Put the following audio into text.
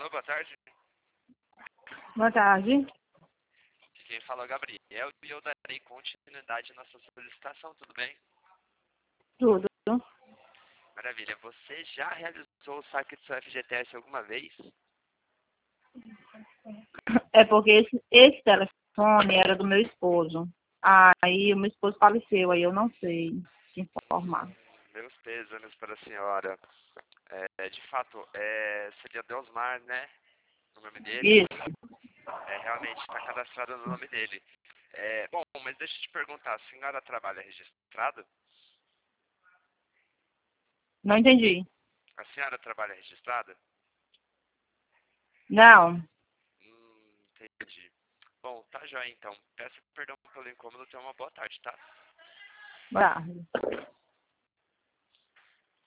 Alô, boa tarde. Boa tarde. Quem fala é o Gabriel e eu darei continuidade na sua solicitação, tudo bem? Tudo. Maravilha. Você já realizou o saque do seu FGTS alguma vez? É porque esse telefone era do meu esposo. Aí o meu esposo faleceu, aí eu não sei te informar. Meus pêsames para a senhora. De fato, seria Deusmar, né? O nome dele. Isso. Realmente está cadastrado no nome dele. Bom, mas deixa eu te perguntar, a senhora trabalha registrada? Não entendi. A senhora trabalha registrada? Não. Entendi. Bom, tá joia então. Peço perdão pelo incômodo, tenha uma boa tarde, tá? Boa tarde.